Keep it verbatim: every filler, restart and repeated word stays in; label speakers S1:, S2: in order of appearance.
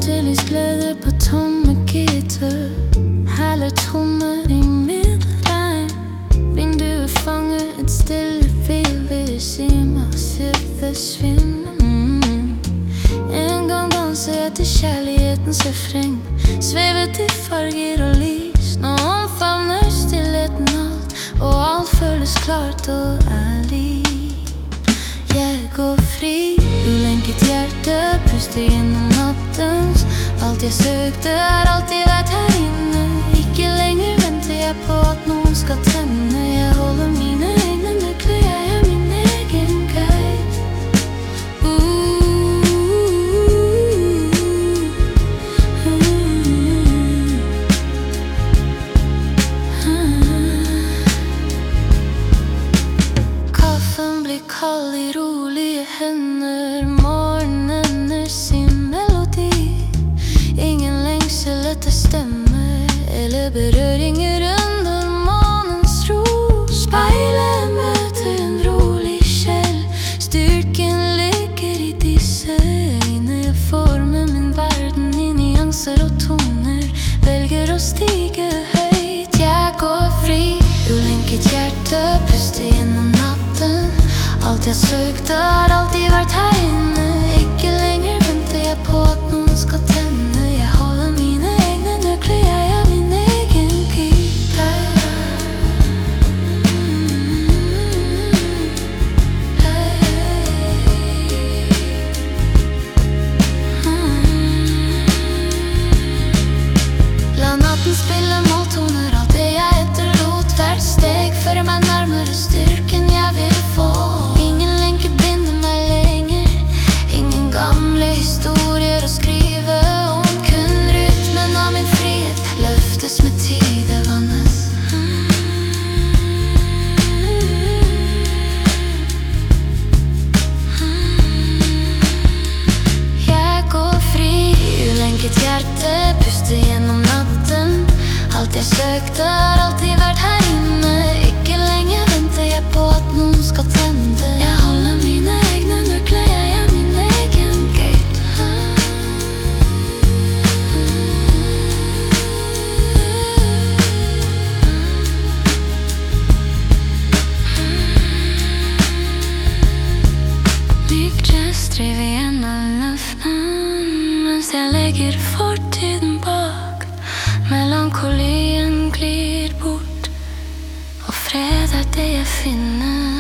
S1: Tydeligvis glede på tomme gitter. Heller tomme i mitt regn. Vinduet fanger et stille fil. Vil si meg se forsvinne. mm. En gang danser jeg til kjærlighetens refreng. Svevet i farger og lys. Nå omfavner stillheten alt, og alt føles klart og ærlig. Jeg går fri, ulenket hjerte, puster gjennom nattens. Alt jeg søkte har alltid vært her inne. Ikke lenger venter jeg på at noen skal tenne. Jeg holder mine egne nøkler, jeg er min egen guide. uh, uh, uh. Kaffen blir kald i rolige hender. Morgenen ender sin melodi. Ingen lengsel etter stemmer eller berøringer under månens ro. Speilet møter en rolig sjel. Styrken ligger i disse øyne. Jeg former min verden i nyanser og toner. Velger å stige høyt. Jeg går fri, ulenket hjerte, puster gjennom natten. Alt jeg søkte har alltid vært her inne. Ikke lenger venter jeg på at noen skal tenne. Jeg holder mine egne nøkler, jeg er min egen guide. La natten spille måltoner, alt det jeg etterlot. Hvert steg fører meg nærmere styrken jeg vil få. Ingen lenker binder meg lenger. Ingen gamle historier å skrive om. Kun rytmen av min frihet løftes med tidevannet. Jeg går fri, ulenket hjerte, puster gjennom natten. Alt jeg søkte har alltid vært her inne. Ikke lenger venter jeg på at noen skal tenne. Jeg holder mine egne nøkler, jeg er min egen guide. Myk jazz driver gjennom luften mens jeg legger fortiden bak. Melankolien glir bort, og fred er det jeg finner.